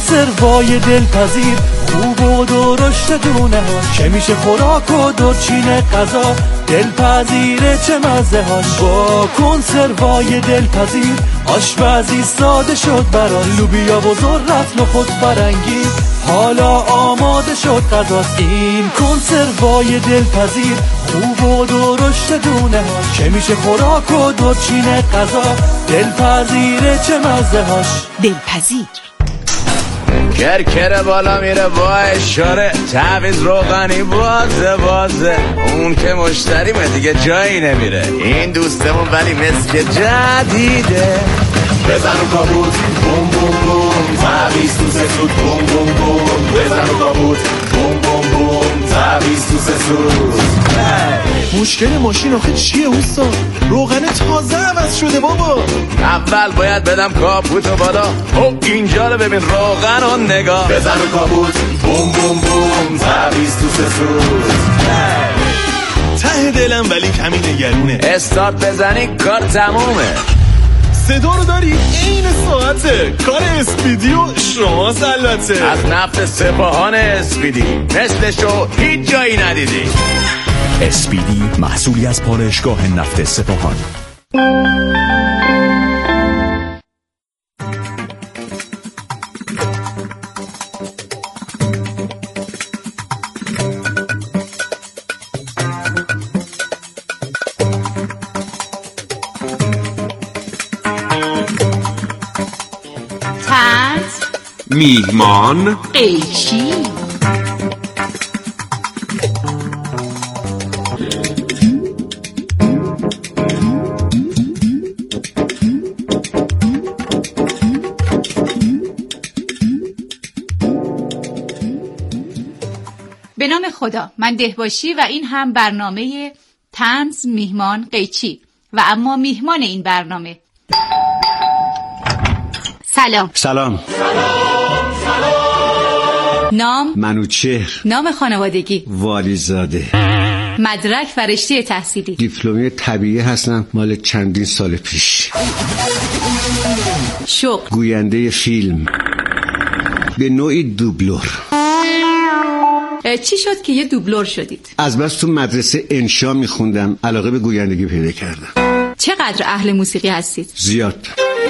کنسروای دلپذیر خوب و درشت دونه ها که میشه خوراک و دورچین غذا دلپذیره چه مزه هاش. با کنسروای دلپذیر آشپزی ساده شد برای لوبیا و ذرت نخود فرنگی حالا آماده شد غذاست. این کنسروای دلپذیر خوب و درشت دونه ها که میشه خوراک و دورچین غذا دلپذیره چه مزه هاش. دلپذیر کرکره بالا میره با اشاره تعویض روغنی بازه اون که مشتریمه دیگه جایی نمیره. این دوستمون ولی مثل جدیده. بزن و کابوت بوم بوم بوم تعویض تو سسود بوم بوم بوم. بزن و کابوت بوم بوم بوم تعویض تو سسود. مشکل ماشین آخه چیه اوستاد؟ روغن تازه عوض شده بابا. اول باید بدم کاپوتو بالا. او اینجا رو ببین روغن و نگاه. بزن و کاپوت بوم بوم بوم تعویض تو سسود. ته دلم ولی کمی نگرونه. استارت بزنی کار تمومه. صدا رو داری؟ این ساعته. کار اسپیدی و شما البته. از نفت سپاهان اسپیدی مثلشو هیچ جایی ندیدی. اسپیدی محصولی از پالایشگاه نفت سپاهان. میهمان قیچی به نام خدا. من دهباشی و این هم برنامه طنز میهمان قیچی و اما میهمان این برنامه. سلام. سلام. نام منوچهر. نام خانوادگی والیزاده. مدرک و رشته تحصیلی دیپلمی طبیعی هستم مال چندین سال پیش. شغل گوینده فیلم به نوعی دوبلور. چی شد که یه دوبلور شدید؟ از بس تو مدرسه انشا میخوندم علاقه به گویندگی پیدا کردم. چقدر اهل موسیقی هستید؟ زیاد.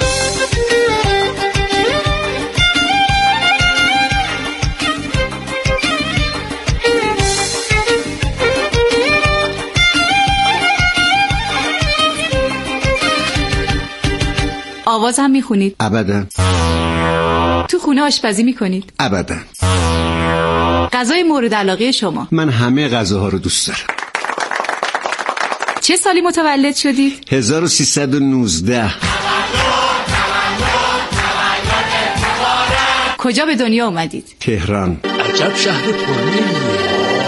آواز هم میخونید؟ ابدا. تو خونه آشپزی میکنید؟ ابدا. غذای مورد علاقه شما؟ من همه غذاها رو دوست دارم. چه سالی متولد شدید؟ 1319. کجا به دنیا اومدید؟ تهران. عجب شهر پرنمیه.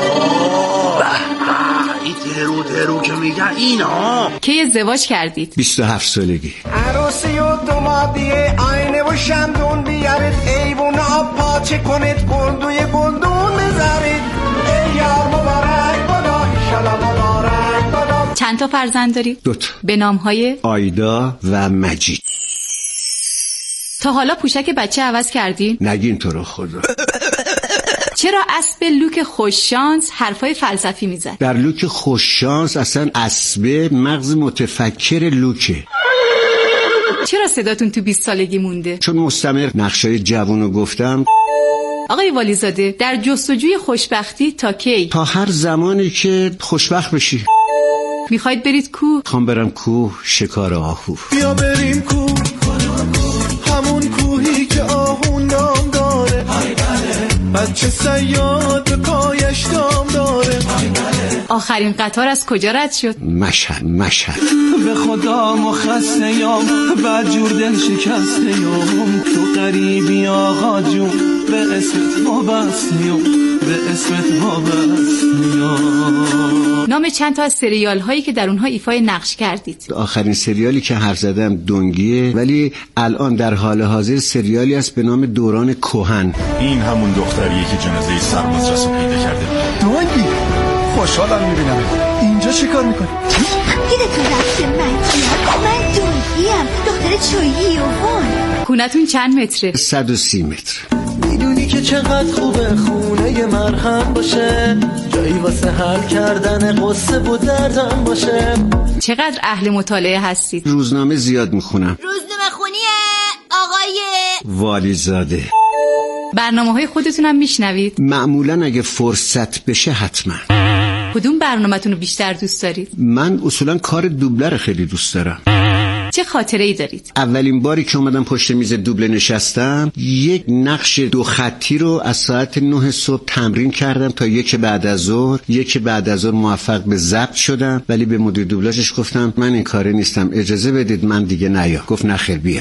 این ترو که میگن اینا. کی ازدواج کردید؟ 27 سالگی. عروسی و دومادیه آینه و شمدون بیارید ایوون آب پاچه کنید گلدوی گلدون بذارید ای یار مبارک بدا ایشالا مبارک بدا. چند تا فرزند دارید؟ 2 تا. به نام‌های آیدا و مجید. تا حالا پوشک بچه عوض کردین؟ نگین تو رو خدا. چرا اسب لوک خوششانس حرفای فلسفی میزد؟ در لوک خوششانس اصلا اسب مغز متفکر لوکه. چرا صداتون تو 20 سالگی مونده؟ چون مستمر نقشای جوونو گفتم. آقای والیزاده در جستجوی خوشبختی تا کی؟ تا هر زمانی که خوشبخت بشی. میخواید برید کوه؟ خوام برم کوه شکار آهو. بیا بریم کوه همون کوهی که آهو نام داره. بچه صیاد به پایش دام داره. آخرین قطار از کجا رد شد؟ مشهد. به خدا مخستیام و جور دل شکستیام تو غریبی آقا جون به اسمت وابستیام به اسمت وابستیام. نام چند تا از سریال هایی که در اونها ایفای نقش کردید؟ آخرین سریالی که حرف زدم دنگیه، ولی الان در حال حاضر سریالی است به نام دوران کهن. این همون دختریه که جنازه سرباز رو پیدا کرده. دنگی خوشحالم میبینم. اینجا چی کار میکنی؟ دیدتون رفته من دنگیم دختر چایی و وان. خونتون چند متره؟ 130 متر. میدونی که چقدر خوبه خونه مرهم باشه، جایی واسه حل کردن قصه و دردم باشه. چقدر اهل مطالعه هستید؟ روزنامه زیاد میخونم. روزنامه خونیه آقای والیزاده. برنامه‌های خودتون هم میشنوید؟ معمولا اگه فرصت بشه حتما. کدوم برنامه‌تون رو بیشتر دوست دارید؟ من اصولا کار دوبله رو خیلی دوست دارم. چه خاطره‌ای دارید؟ اولین باری که اومدم پشت میز دوبله نشستم، یک نقش 2 خطی رو از ساعت 9 صبح تمرین کردم تا 1 بعد از ظهر موفق به ضبط شدم، ولی به مدیر دوبلاژش گفتم من این کاره نیستم، اجازه بدید من دیگه نیا. گفت نخیر بیا.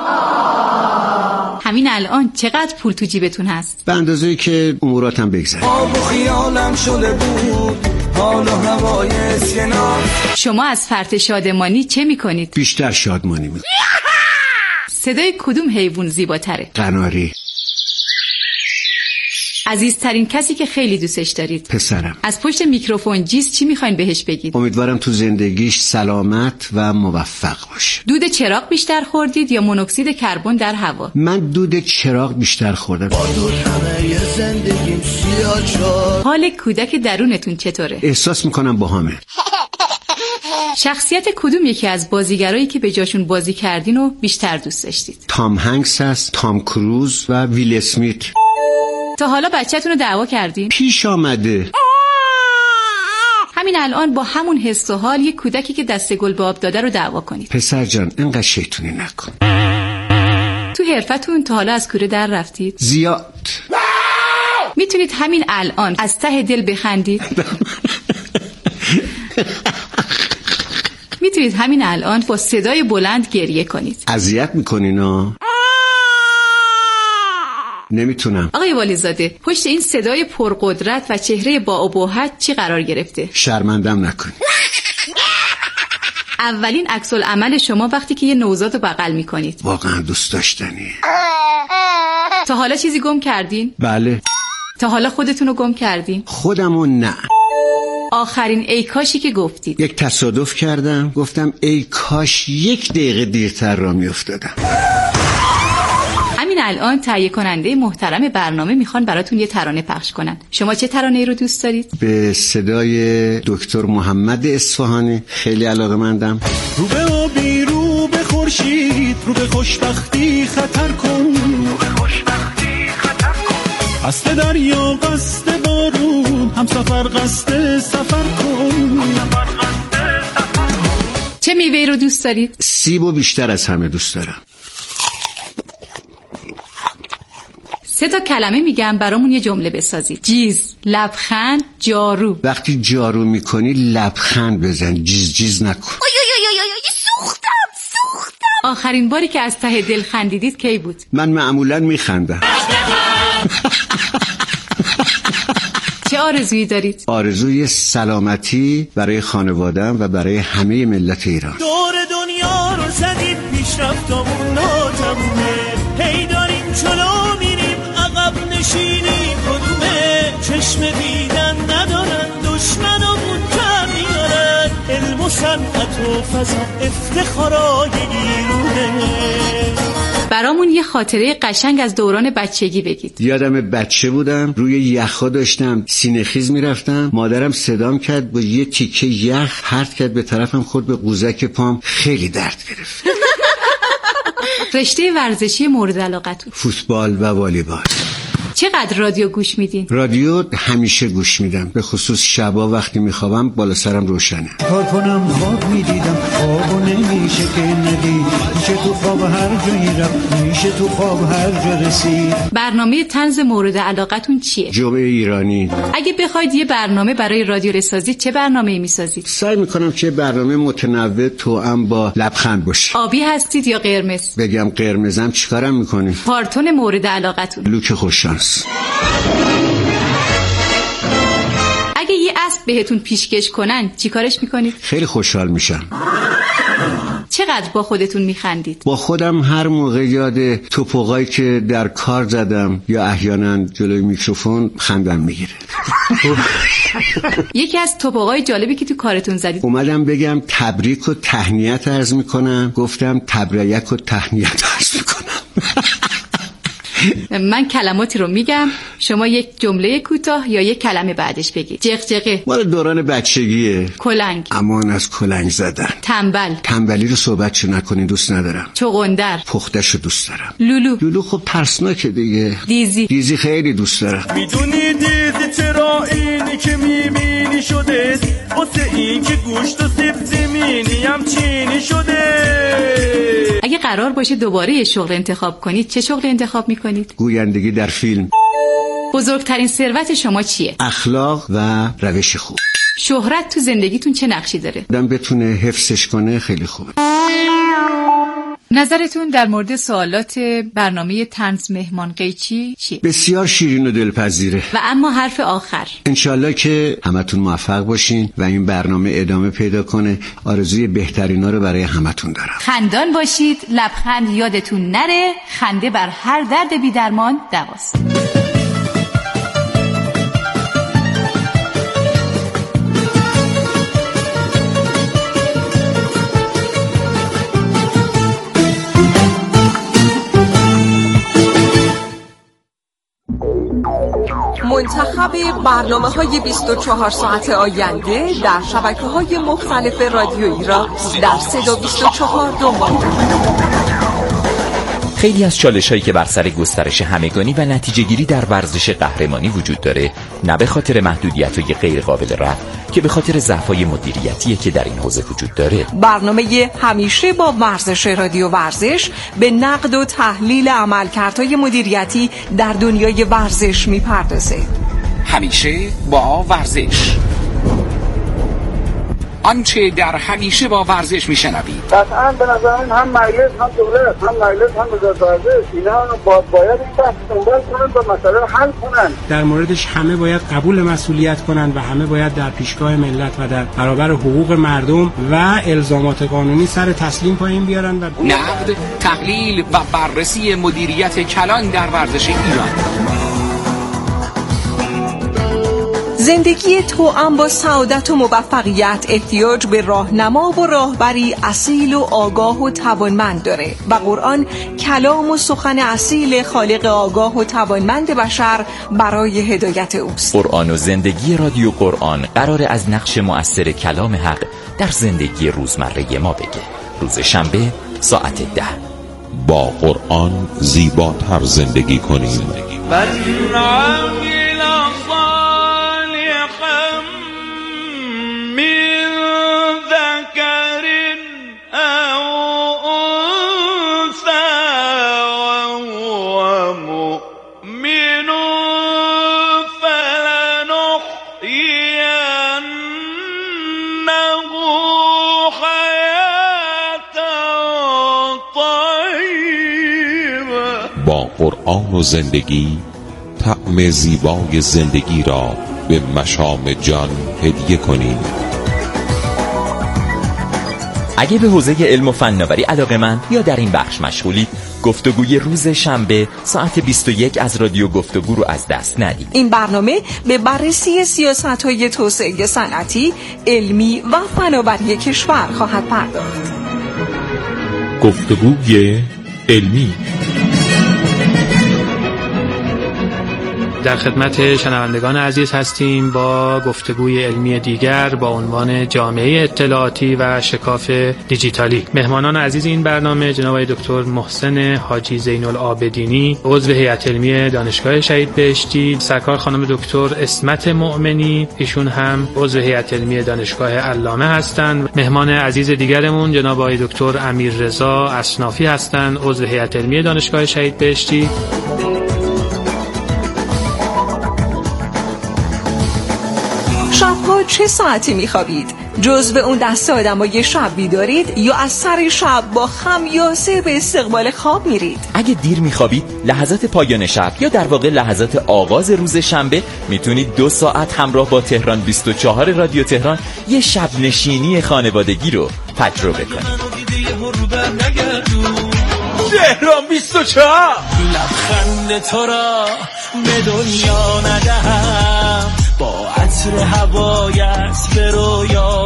همین الان چقدر پول تو جیبتون هست؟ به اندازه‌ای که اموراتم بگذره. آب و خیالم شده بود حال و هوای سینا. شما از فرط شادمانی چه میکنید؟ بیشتر شادمانی میکنم. صدای کدوم حیوان زیباتره؟ قناری. عزیزترین کسی که خیلی دوستش دارید؟ پسرم. از پشت میکروفون جیز چی میخواین بهش بگید؟ امیدوارم تو زندگیش سلامت و موفق باشه. دود چراغ بیشتر خوردید یا مونوکسید کربن در هوا؟ من دود چراغ بیشتر خوردم. با دور همه زندگیم سیاه شد. حال کودک درونتون چطوره؟ احساس میکنم باهامه. شخصیت کدوم یکی از بازیگرایی که به جاشون بازی کردین رو بیشتر دوست داشتید؟ تام هنگس هست، تام کروز و ویل اسمیت. تا حالا بچه‌تون رو دعوا کردین؟ پیش آمده. همین الان با همون حس و حال یک کودکی که دست گل به آب داده رو دعوا کنید. پسر جان اینقدر شیطونی نکن. تو حرفتون تا حالا از کوره در رفتید؟ زیاد. میتونید همین الان از ته دل بخندید؟ میتونید همین الان با صدای بلند گریه کنید؟ اذیت میکنین ها؟ نمیتونم. آقای والیزاده، پشت این صدای پرقدرت و چهره با ابهت چی قرار گرفته؟ شرمندم نکن. اولین عکس العمل شما وقتی که یه نوزاد رو بغل میکنید. واقعا دوست داشتنیه. تا حالا چیزی گم کردین؟ بله. تا حالا خودتون رو گم کردین؟ خودمو نه. آخرین ای کاشی که گفتید؟ یک تصادف کردم، گفتم ای کاش 1 دقیقه دیرتر را میافتادم. همین الان تهیه کننده محترم برنامه میخوان براتون یه ترانه پخش کنن. شما چه ترانه‌ای رو دوست دارید؟ به صدای دکتر محمد اصفهانی خیلی علاقه‌مندم. رو به آبی، رو به خورشید، رو به خوشبختی خطر کن، قصد دریا قصد بارون، هم سفر قصد سفر کن. چه میوه‌ای رو دوست دارید؟ سیبو بیشتر از همه دوست دارم. 3 تا کلمه میگم برامون یه جمله بسازید. جیز، لبخند، جارو. وقتی جارو میکنی لبخند بزن، جیز جیز نکن. سوختم. آخرین باری که از ته دل خندیدید کی بود؟ من معمولا میخندم. چه آرزویی دارید؟ آرزوی سلامتی برای خانواده‌ام و برای همه ملت ایران. دور دنیا رو زدیم پیشرفتمون ناتمومه، هی داریم جلو میریم عقب نشینی کدومه، چشم دیدن ندارن دشمنمون کم میارن، علم و صنعت و فضا افتخارای ایرونه. برامون یه خاطره قشنگ از دوران بچگی بگید. یادم بچه بودم، روی یخا داشتم سینه‌خیز میرفتم، مادرم صدام کرد با یه تیکه یخ پرت کرد به طرفم، خورد به قوزک پام، خیلی درد گرفت. رشته ورزشی مورد علاقتون؟ فوتبال و والیبال. چقدر رادیو گوش میدین؟ رادیو همیشه گوش میدم، به خصوص شبا وقتی میخوابم بالا سرم روشنه. کار کنم خواب میدیدم، خوابو نمیشه که ندید، میشه تو خواب هر جایی رفت، میشه تو خواب هر جا رسید. برنامه طنز مورد علاقتون چیه؟ جمعه ایرانی. اگه بخواید یه برنامه برای رادیو بسازید چه برنامه‌ای میسازید؟ سعی میکنم که برنامه متنوع توأم با لبخند باشه. آبی هستید یا قرمز؟ بگم قرمزم چیکارم میکنی؟ کارتون مورد علاقتون؟ لوک خوششانس. اگه یه اسب بهتون پیشکش کنن چیکارش میکنید؟ خیلی خوشحال میشم. چقدر با خودتون میخندید؟ با خودم هر موقع یاد توپقایی که در کار زدم یا احیانا جلوی میکروفون خندم میگیره. یکی از توپقای جالبی که تو کارتون زدید؟ اومدم بگم تبریک و تهنیت عرض میکنم، گفتم تبریک و تهنیت عرض میکنم. من کلماتی رو میگم، شما یک جمله کوتاه یا یک کلمه بعدش بگید. جغجغه مال دوران بچگیه. کلنگ. امان از کلنگ زدن. تنبل. تنبلی رو صحبتشو نکنین، دوست ندارم. چغندر. پختشو دوست دارم. لولو خب ترسناکه دیگه. دیزی خیلی دوست دارم. میدونی دیزی چرا اینی که میبینی شده، واسه این که گوشت و سیب زمینی هم چینی شده. اگه قرار باشه دوباره یه شغل انتخاب کنید چه شغل انتخاب میکنید؟ گویندگی در فیلم. بزرگترین ثروت شما چیه؟ اخلاق و روش خوب. شهرت تو زندگیتون چه نقشی داره؟ آدم بتونه حفظش کنه خیلی خوبه. نظرتون در مورد سوالات برنامه طنز مهمان قیچی چیه؟ بسیار شیرین و دلپذیره. و اما حرف آخر، انشالله که همتون موفق باشین و این برنامه ادامه پیدا کنه. آرزوی بهترینا رو برای همتون دارم. خندان باشید، لبخند یادتون نره، خنده بر هر درد بی درمان دواست. منتخب برنامه‌های 24 ساعت آینده در شبکه‌های مختلف رادیویی را در صدا 24 دنبال کنید. خیلی از چالش‌هایی که بر سر گسترش همگانی و نتیجه‌گیری در ورزش قهرمانی وجود داره، نه به خاطر محدودیت‌های غیر قابل رفع، که به خاطر ضعف‌های مدیریتی که در این حوزه وجود داره. برنامه همیشه با ورزش رادیو ورزش به نقد و تحلیل عملکردهای مدیریتی در دنیای ورزش می‌پردازه. همیشه با ورزش، آنچه در همیشه با ورزش میشنوید. قطعاً به نظر من هم مجلس هم دولت هم مجلس هم وزارت ورزش اینا باید این بحث دنبال کنن و مسئله رو حل کنن. در موردش همه باید قبول مسئولیت کنن و همه باید در پیشگاه ملت و در برابر حقوق مردم و الزامات قانونی سر تسلیم پایین بیارن و نقد، تحلیل و بررسی مدیریت کلان در ورزش ایران. زندگی توأم با سعادت و موفقیت احتیاج به راهنما و راهبری اصیل و آگاه و توانمند داره و قرآن کلام و سخن اصیل خالق آگاه و توانمند بشر برای هدایت اوست. قرآن و زندگی رادیو قرآن قراره از نقش مؤثر کلام حق در زندگی روزمره ما بگه. روز شنبه ساعت 10. با قرآن زیباتر زندگی کنیم. با قرآن و زندگی طعم زیبای زندگی را به مشام جان هدیه کنیم. اگه به حوزه علم و فناوری علاقه‌مند یا در این بخش مشغولید، گفتگوی روز شنبه ساعت 21 از رادیو گفتگو رو از دست ندید. این برنامه به بررسی سیاست‌های توسعه صنعتی، علمی و فناوری کشور خواهد پرداخت. گفتگوی علمی. در خدمت شنوندگان عزیز هستیم با گفتگوی علمی دیگر با عنوان جامعه اطلاعاتی و شکاف دیجیتالی. مهمانان عزیز این برنامه جناب دکتر محسن حاجی زین‌العابدینی، عضو هیئت علمی دانشگاه شهید بهشتی، سرکار خانم دکتر اسمت مؤمنی، ایشون هم عضو هیئت علمی دانشگاه علامه هستند. مهمان عزیز دیگرمون جناب دکتر امیررضا اصنافی هستند، عضو هیئت علمی دانشگاه شهید بهشتی. شب‌ها چه ساعتی می‌خوابید؟ جزو اون دسته آدمای شب بیدارید یا از سر شب با خمیازه به استقبال خواب میرید؟ اگه دیر میخوابید، لحظات پایان شب یا در واقع لحظات آغاز روز شنبه میتونید 2 ساعت همراه با تهران 24 رادیو تهران یه شب نشینی خانوادگی رو تجربه کنید. تهران 24 لبخند تو را به دنیا ندهم، با عطر هوایت به رویا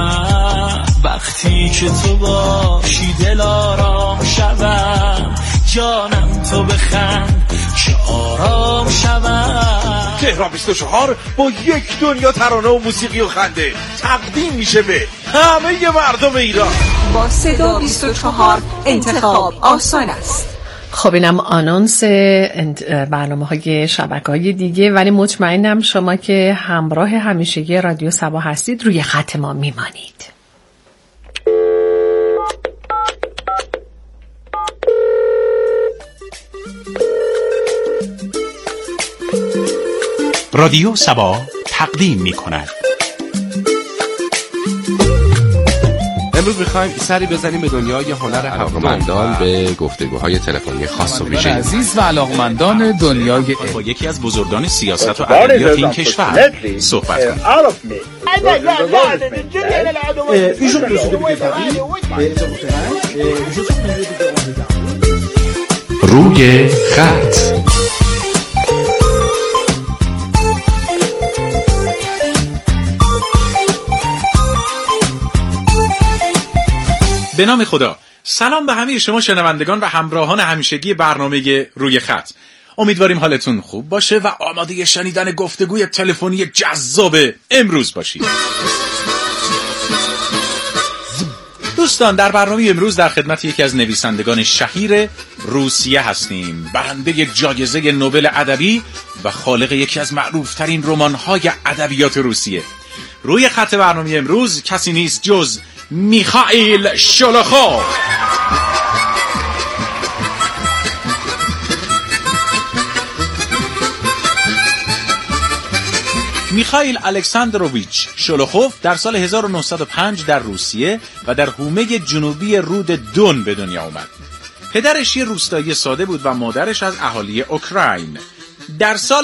بروم، وقتی که تو باشی دل آرام شوم، جانم تو بخند که آرام شود. تهران 24 با یک دنیا ترانه و موسیقی و خنده تقدیم میشه به همه مردم ایران. با صدا 24 انتخاب آسان است. خب اینم آنونس برنامه‌های شبکه‌های دیگه، ولی مطمئنم شما که همراه همیشگی رادیو سبا هستید روی خط ما میمانید. رادیو سبا تقدیم می‌کند. امروز می‌خوایم سری بزنیم به دنیای هنر علاقمندان به گفتگوهای تلفنی خاص و ویژه عزیز و علاقمندان دنیای با یکی از بزرگان سیاست و ادبیات این کشور صحبت کنیم. روی خط. به نام خدا. سلام به همه شما شنوندگان و همراهان همیشگی برنامه روی خط. امیدواریم حالتون خوب باشه و آماده شنیدن گفتگوی تلفنی جذاب امروز باشید. دوستان، در برنامه امروز در خدمت یکی از نویسندگان شهیر روسیه هستیم، برنده جایزه نوبل ادبی و خالق یکی از معروفترین رمان‌های ادبیات روسیه. روی خط برنامه امروز کسی نیست جز میخائیل شولوخوف. میخائیل الکساندروویچ شولوخوف در سال 1905 در روسیه و در حومه جنوبی رود دون به دنیا آمد. پدرش یه روستایی ساده بود و مادرش از اهالی اوکراین. در سال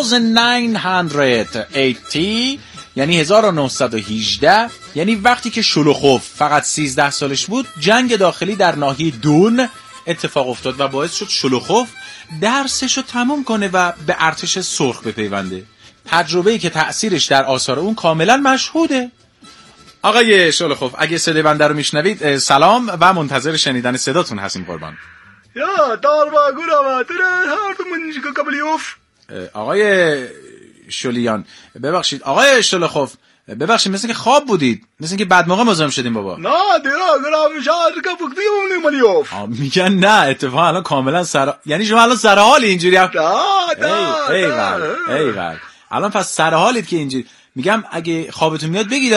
1980 یعنی 1918، یعنی وقتی که شولوخوف فقط 13 سالش بود، جنگ داخلی در ناحیه دون اتفاق افتاد و باعث شد شولوخوف درسشو تموم کنه و به ارتش سرخ بپیونده. تجربه‌ای که تأثیرش در آثار اون کاملا مشهوده. آقای شولوخوف، اگه صدای بنده رو میشنوید سلام و منتظر شنیدن صداتون هستیم قربان. یا دارواگورا هاردمونجیکا کابلیوف. آقای شولیان، ببخشید آقای شولوخوف، ببخشید مثل که خواب بودید، مثل که بعد موقع مزاحم شدیم بابا. نه دیرا شارکا فوکتیوم مالیوف. میگن نه، اتفاقا الان کاملا یعنی شما الان سر حال اینجوری ایول الان پس سر حالید که اینجوری. میگم اگه خوابتون میاد بگید.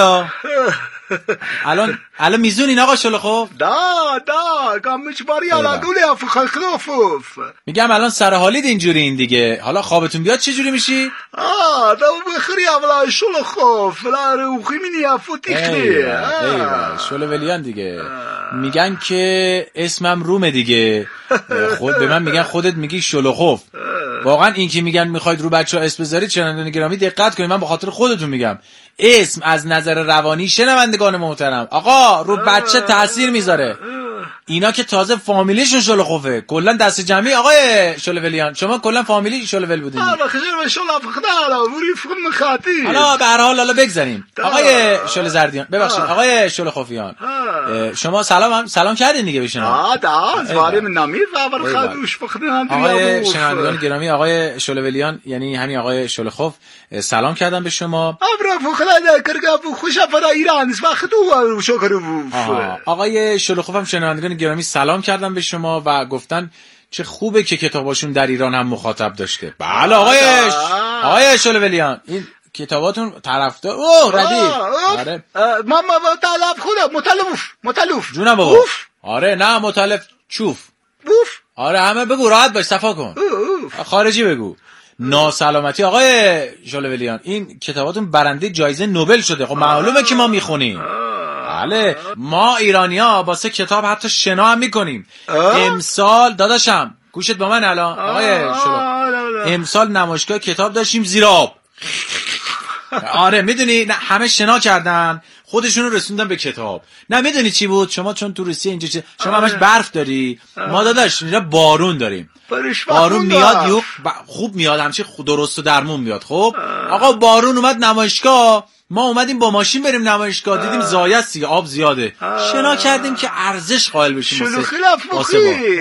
الان میزونین آقا شولوخوف؟ دا کامش باری علاقولی افخلوف. میگم الان سر حالید اینجورین دیگه، حالا خوابتون بیاد چه جوری میشی؟ دا بخری اولا شولوخوف لا روخی منی افوتیخلی. شولولیان دیگه. میگن که اسمم رومه دیگه. به من میگن خودت میگی شولوخوف. واقعا این که میگن میخواید رو بچه‌ها اسم بذارید شنوندگان گرامی دقت کنید، من به خاطر خودتون میگم. اسم از نظر روانی شنوندگان محترم آقا رو بچه تاثیر میذاره. اینا که تازه فامیلیشون شولوخوفه، کلا دست جمعی آقای شولولیان شما کلا فامیلی شولول بودین. حالا به هر حال حالا بگذاریم. آقای شول زردیان، ببخشید آقای شولوخوفیان، شما سلام کردین دیگه بهشون؟ آقای شنوندگان گرامی، آقای شولولیان یعنی همین آقای شولوخوف سلام کردم به شما. آقای شولوخوف هم شنوندگان گرامی سلام کردم به شما و گفتن چه خوبه که کتاباشون در ایران هم مخاطب داشته. بله آقای شولولیان، این کتاباتون طرفدار ردیف. آره من مطلب خودم متلف جونم بابا. آره نه متلف چوف. آره همه بگو، راحت باش، صفا کن، خارجی بگو. ناسلامتی آقای شولولیان، این کتاباتون برنده جایزه نوبل شده. خب معلومه که ما میخونیم. بله ما ایرانی‌ها واسه کتاب حتی شنا هم میکنیم. امسال داداشم گوشت با من الان آقای شولوخوف، امسال نمایشگاه کتاب داشتیم زیر آب. آره میدونی نه همه شنا کردن خودشونو رسوندن به کتاب. نه میدونی چی بود؟ شما چون تو روسیه اینجا شما همش برف داری، ما داداش اینجا بارون داریم. بارون میاد خوب میاد، همچین درست و درمون میاد. خب آقا بارون اومد نمایشگاه، ما اومدیم با ماشین بریم نمایشگاه، دیدیم زایه است دیگه، آب زیاده، شنا کردیم که ارزش قائل بشیم. شلوخی لفوخی.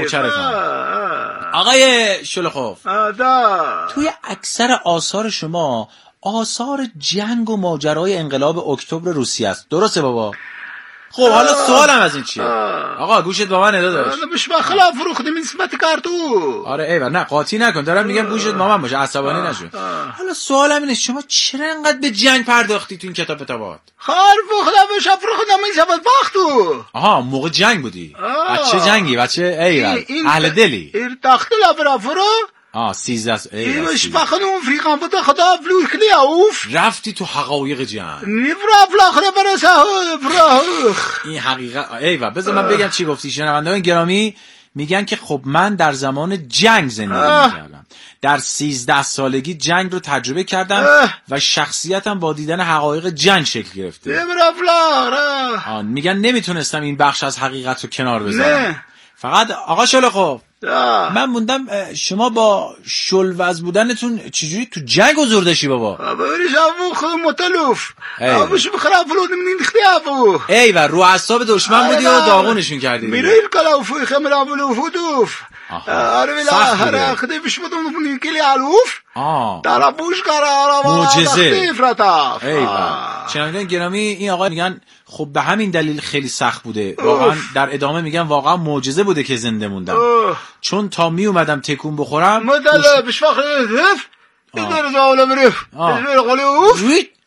آقای شلوخوف، توی اکثر آثار شما آثار جنگ و ماجرای انقلاب اکتبر روسیه است، درسته بابا؟ خب حالا سوالم از این چیه؟ آقا گوشت با من ادا داشت. مش بخلا فروختیم نسبت کارتو. آره ایول، نه قاطی نکن، دارم میگم گوشت با من باشه، عصبانی نشو. حالا سوالم اینه شما چرا انقدر به جنگ پرداختی تو این کتاب کتابات؟ خار فروختم بش فروختم این سبب وقتو. آها موقع جنگ بودی. بچه جنگی، بچه ایول، اهل دلی. ارتاخت لبرا فرو. 13 ایوش بخنم فریقان بوده خدا فلوس کلی اوف. رفتی تو حقایق جنگ. نفرا فلاخره برسه فراخ. این حقیقت ایول. بذار من بگم چی گفتی. شنوندگان گرامی میگن که خب من در زمان جنگ زندگی میکردم، در 13 سالگی جنگ رو تجربه کردم و شخصیتم با دیدن حقایق جنگ شکل گرفته. میگن نمیتونستم این بخش از حقیقت رو کنار بذارم. فقط آقا شلوخوف، من موندم شما با شلوز بودنتون چجوری تو جنگ حضوردشی بابا؟ ببینیش ابو خود متلوف ابوش بخرا فلود من نختی ابو. ایول، رو اعصاب دشمن بودی و داغونشون کردی. میریل کلاوفو خمر ابو فودوف. آره ولی هر خدی بش بدون من کلی الوف. در بوش قرار معجزه. ایول. شنوندگان گرامی، این آقا میگن خب به همین دلیل خیلی سخت بوده. واقعا در ادامه میگن واقعا معجزه بوده که زنده موندم. چون تا می اومدم تکون بخورم مدل بش فخر هف ادار زاولا برف اسمر قلی اوف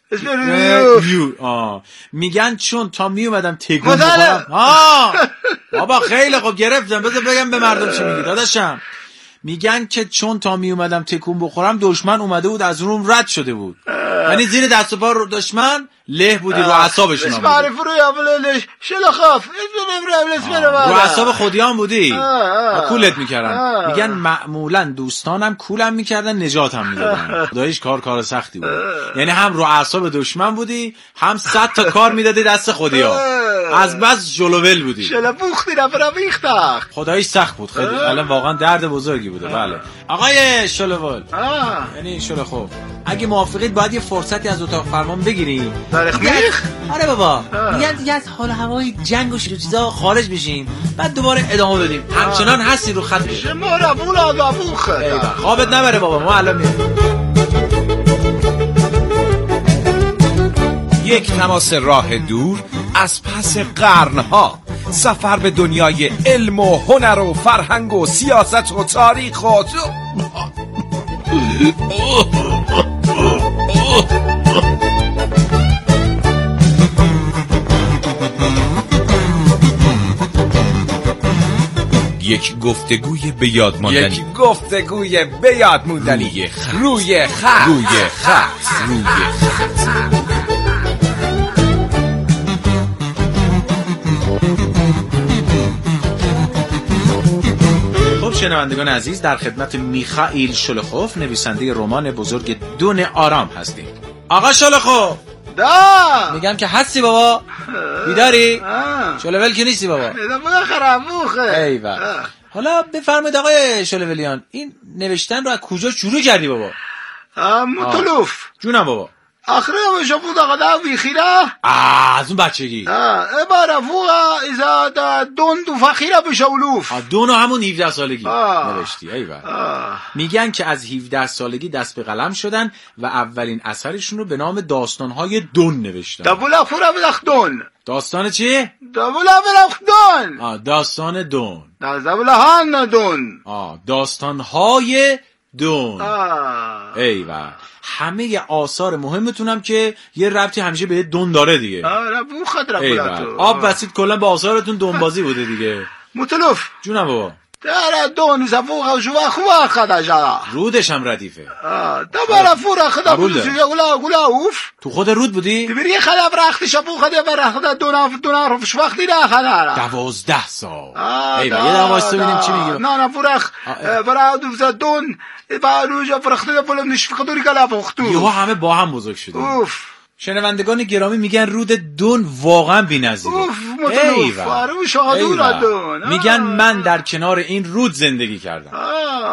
میگن چون تا می اومدم تکون بخورم. بابا خیلی خوب گرفتم، بذار بگم به مردم چی میگی داداشم. میگن که چون تا می اومدم تکون بخورم دشمن اومده بود از روم رد شده بود، یعنی زیر دست و پا رو دشمن له بودی، رو اعصابشون بودی. اسمعرف رو یابلش شلخاف رو اعصاب خودیان بودی، کولت میکردن. میگن معمولا دوستانم کولم میکردن، نجاتم میدادن. خداییش کار سختی بود، یعنی هم رو اعصاب دشمن بودی، هم 100 تا کار میدادی دست خودیا، از بس جلوول بودی. شلبوختی رفرا بیختخ. خداییش سخت بود خیلی، الان واقعا درد بزرگی بوده. بله آقای شلوول، یعنی شلوخوف، اگه موافقید باید یه فرصتی از اتاق فرمان بگیریم. آره بابا، میگن دیگه از حال هوای جنگ و چیزا خارج بشیم، بعد دوباره ادامه بدیم. همچنان هستی رو خط. شما را بولا دابوخه خوابت نبره بابا، ما الان میریم. یک تماس راه دور از پس قرنها، سفر به دنیای علم و هنر و فرهنگ و سیاست و تاریخ و یک گفتگوی به یاد ماندنی، روی خط. شنوندگان عزیز، در خدمت میخائیل شلوخوف، نویسنده رمان بزرگ دون آرام هستیم. آقا شلوخوف، میگم که هستی بابا؟ بیداری؟ شلوول که نیستی بابا؟ ایول. حالا بفرمایید آقای شلوولیان، این نوشتن رو از کجا شروع کردی بابا؟ مطلوف. جونم بابا. آخره وش بود آقا ویخیره؟ از اون بچگی. اباره فوقا ایزا دون دو فخیره بشولوف. دونو همون 17 سالگی نوشتی. ایول. میگن که از 17 سالگی دست به قلم شدن و اولین اثرشون رو به نام داستانهای دون نوشتن. دبولا فورا بلخ دون. داستان چی؟ دبولا بلخ دون. داستان دون. دبولا هان دون. داستانهای دون. ایول. همه آثار مهمتونم که یه ربطی همیشه به دون داره دیگه. آب بسید کلا به آثارتون دونبازی بوده دیگه. مطلوف. جونم بابا. در دون زفوق شو خواه خدا جا. رودش هم ردیفه. دبارا فورا خدا بودی گلا اوف. تو خود رود بودی؟ دیبری خدا برخت شبو خدا برخت دونا روش وقتی نه خدا. 12 سال. ایوه یه دقیقه واسه ببینیم چی میگی. نه فرخ برا دو دون باروجا فرخته پولم نشف خدوری کلا بختو. یهو همه با هم بزرگ شده. اوف. شنوندگان گرامی میگن رود دون واقعا بی‌نظیره. اوف مطلوف. آره شهادور دون. میگن من در کنار این رود زندگی کردم.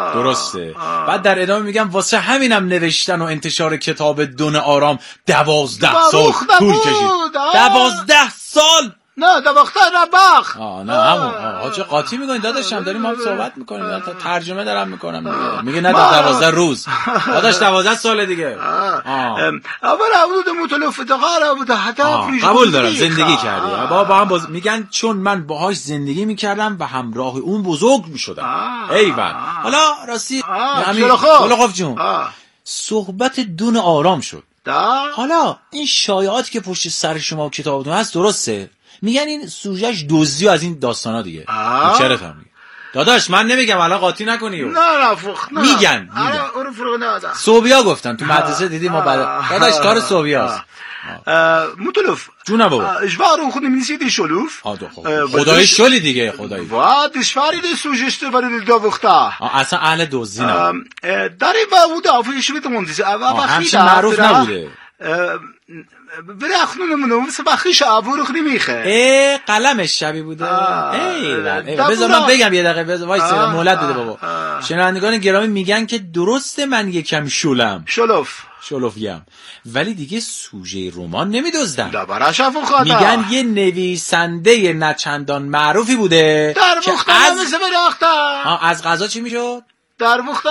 درسته. بعد در ادامه میگم واسه همینم نوشتن و انتشار کتاب دون آرام 12 سال طول کشید. 12 سال. نه دباختر نباخ. نه همون چه قاطی میکنین داداشم؟ داریم ما صحبت میکنیم، ترجمه دارم میکنم. میگه نه 12 روز داداش، 12 سال دیگه. اول حدود متلف دقاره بوده هدف قبول دارم زندگی کردی با هم میگن چون من باهاش زندگی میکردم و همراه اون بزرگ میشدم. ایول. حالا راستی شلخوف جون صحبت دون آرام شد. حالا این شایعاتی که پشت سر شما و کتابتون هست درسته؟ میگن این سوژهش دزدی از این داستانا دیگه. چرا میگی داداش؟ من نمیگم الان قاطی نکنی. نه میگن صوبیا گفتن تو مدرسه دیدی ما بعد داداش کار صوبیاست. متلف جونه بابا اجبارو خود می‌نویسید شلوف خدای شلی دیگه خدای وا دشواری ده سوژشته برای داوختا اصلا اهل دزدی نه داری با بود افیش میتوندیز همچین معروف نبوده. بره اخنون مثل بخیش عبور خودی میخه قلمش شبیه بوده. بذار من بگم یه دقیقه وایسا مولد بده بابا. شنوندگان گرامی میگن که درسته من یکم شلوفیم ولی دیگه سوژه رمان نمیدزدن. میگن یه نویسنده نچندان معروفی بوده که از غذا چی میشد؟ دروخته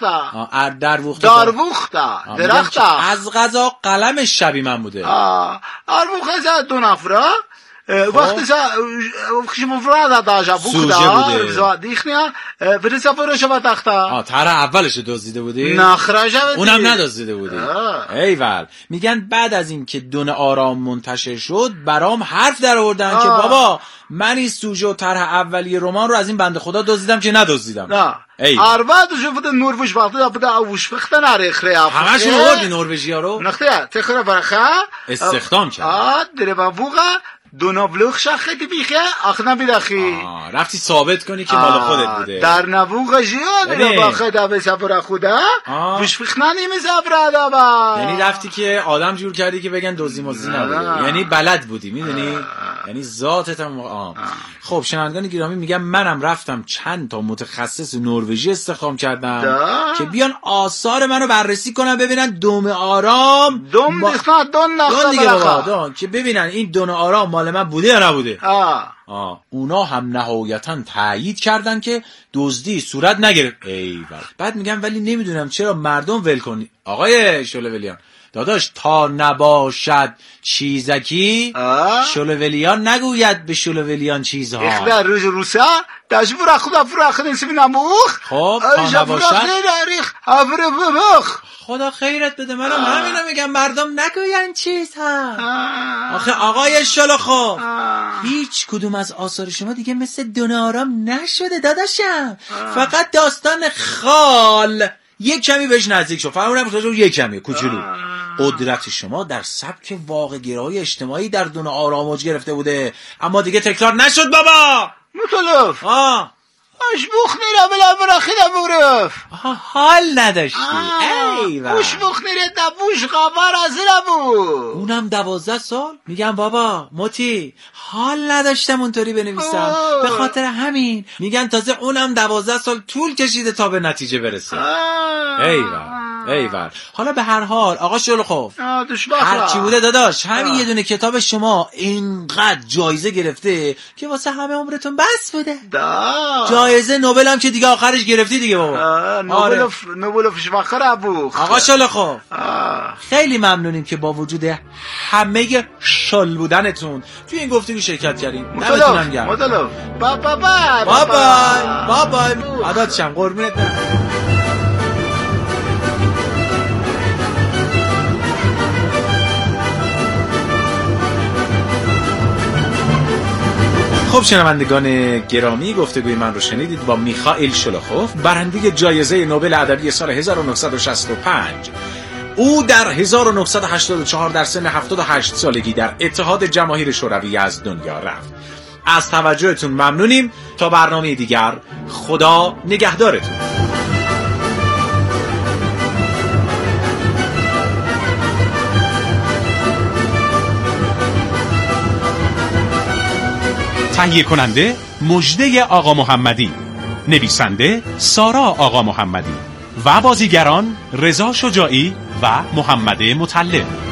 از غذا قلمش شبیه من بوده. دروخته زد 2 نفره وقتی شما فراد داشا بوده دیخنیا بده سفرش با تخته طرح اولش دزدیده بودی؟ نخرجه اونم ندزدیده بودی. ایول. میگن بعد از این که دون آرام منتشر شد برام حرف در آوردن که بابا من این سوژه و طرح اولیه رمان رو از این بنده خدا دزدیدم که ندزدیدم. نه اربعه شفت نروژ وقتی بده اوش فختن ارخره همشون آوردی نروژیا رو نخته تخره برخه استخدام کرد. دره بوقا دونابلوخ شخصی بیخه اخنا بیدخی رفتی ثابت کنی که مال خودت بوده. در نبوغ جیاد نباخه دا به سفر خوده بش فخنانی مسافر دا با یعنی رفتی که آدم جور کردی که بگن دوزی مزی نبوده. یعنی بلد بودی میدونی یعنی ذاتت هم خب شنوندگان گرامی میگم منم رفتم چند تا متخصص نروژی استخدام کردم که بیان آثار منو بررسی کنن ببینن دوم آرام دون دیگه بابا که ببینن این دون آرام مال من بوده یا نبوده. اونا هم نهایتا تایید کردن که دزدی صورت نگرفت. ایول. بعد میگم ولی نمیدونم چرا مردم ول کنی آقای شلوولیان داداش تا نباشد چیزکی شلوولیان نگوید به شلوولیان چیزها. اخبار روز روسا داشور خدا فرخ نسبی نموخ خب تا نباشد خدا خیرت بده. منم همینو میگم مردم نگوین چیزها. آخه آقای شلوخو هیچ کدوم از آثار شما دیگه مثل دون آرام نشده داداشم. فقط داستان خال یک کمی بهش نزدیک شد. فرمودم خودشون یک کمی کوچولو. قدرت شما در سبک واقع گرایی اجتماعی در دون آرام اوج گرفته بوده اما دیگه تکرار نشد بابا. مطلف اشبوخ نیره بلا براخیده بورف حال نداشتی. ایوه اشبوخ نیره دبوش غفر از نبو اونم 12 سال. میگم بابا موتی حال نداشتم اونطوری بنویسم به خاطر همین میگن تازه اونم 12 سال طول کشیده تا به نتیجه برسه. ایول. حالا به هر حال آقا شلوخوف هر چی بوده داداش همین یه دونه کتاب شما اینقدر جایزه گرفته که واسه همه عمرتون بس بوده. جایزه نوبل هم که دیگه آخرش گرفتی دیگه بابا. نوبل فشفخر ابوخ. آقا شلوخوف خیلی ممنونیم که با وجود همه شل بودنتون توی این گفتگو شرکت کردین. دمتون گرم. بابا عادت شم قربونت برم. خب شنوندگان گرامی گفتگوی من رو شنیدید با میخائیل شلوخوف برنده جایزه نوبل ادبی سال 1965. او در 1984 در سن 78 سالگی در اتحاد جماهیر شوروی از دنیا رفت. از توجهتون ممنونیم. تا برنامه دیگر خدا نگهدارتون. تهیه کننده مجده آقا محمدی، نویسنده سارا آقا محمدی و بازیگران رضا شجاعی و محمد مطلب.